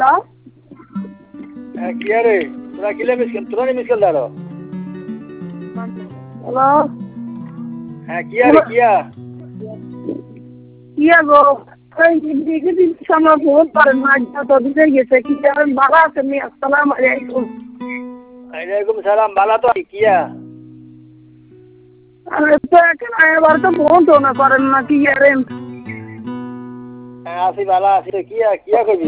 কি আরে তোরা কিলে মিসকেল দাঁড়ো। হ্যালো হ্যাঁ কি আরে কিয়া কিয়া গো আমার ফোন করেন না তো দিতে গেছে কি করেন ভালো আছেন আসসালামু আলাইকুম। ওয়ালাইকুম সালাম বালা তো কিয়া আরে তো এখন এবার তো ফোন তো না করেন না কি করেন। আসি বালা আসি তো কিয়া কিয়া কবি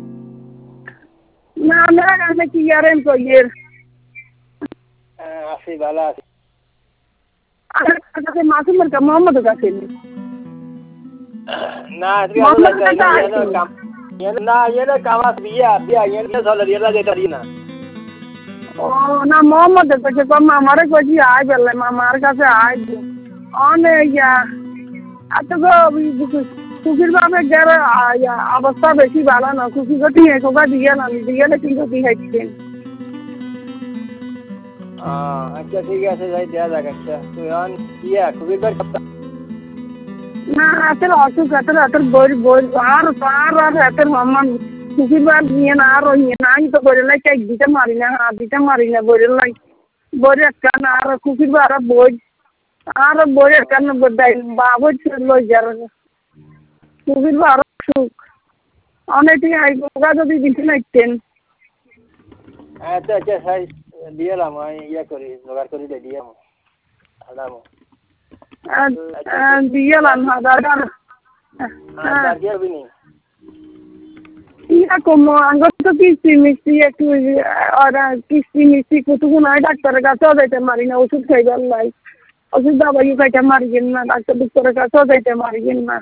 না মেরা কাছে কি করেন কইয়ের আসি বালা আসি আমার কাছে মাসুমের কা মোহাম্মদের কাছে না না ये कामास बिया बिया ये सोल रियला देता दी ना ও না মোহাম্মদের কাছে কম আমারে কইছি আই বেলে মামার কাছে আই অনে ইয়া এত গো কুকির বাপে গেলে অবস্থা বেশি ভালো না কুকি গতি একবার দিয়ে না দিয়ে কিন্তু কি হচ্ছে। আচ্ছা ঠিক আছে যাই দেয়া যাক। আচ্ছা তুই অন ইয়া খুবই বার না এত অসুখ এত বই বই আর এত মামা কুকির বাপ নিয়ে না আর নিয়ে না আমি তো বলে লাই কেক দিতে মারি না হাত দিতে মারি না বলে লাই বই একটা না আর কুকির বাপ আর বই একটা বাবু লই যার কুকির বাপ অসুখ অনেকই আই গোগা যদি দিতে নাইতেন। আচ্ছা আচ্ছা সাই দিয়েলাম ইয়া করি জোগাড় করি দিয়ে আলাম দিয়েলাম হাজার দিয়াবিনি ইয়া কমো আঙ্গর তো কিস্তি মিস্তি একটু কিস্তি মিস্তি কতক্ষণ নয় ডাক্তারের কাছেও যাইতে মারি না ওষুধ খাইবার লাই ওষুধ দাবাই খাইতে মারিয়েন না ডাক্তারের কাছেও যাইতে মারিয়েন না।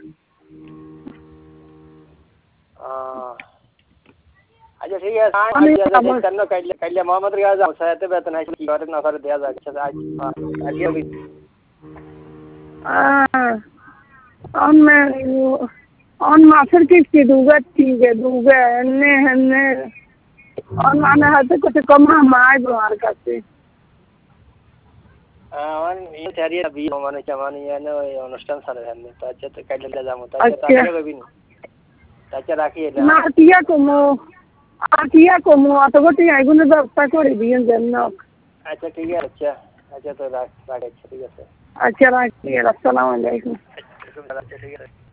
আচ্ছা ঠিক আছে কেন কাইলে মোহাম্মদের কাছে যাও সাথে বেতন আছে কি করে না করে দেয়া যাক। on মাসের কিস্তি দুগে তিনগে দুগে এনে হেনে on মানে হাতে কত কম মাই আমার কাছে অনুষ্ঠান সারে আচ্ছা তো কাইলে যাবো আচ্ছা রাখি না টিয়া কমো অত গতি এগুলো ব্যবস্থা করে দিয়েন যেন। আচ্ছা ঠিক আছে আচ্ছা তো রাখ আচ্ছা ঠিক আছে আচ্ছা রাখি আসসালামু আলাইকুম। আচ্ছা ঠিক আছে।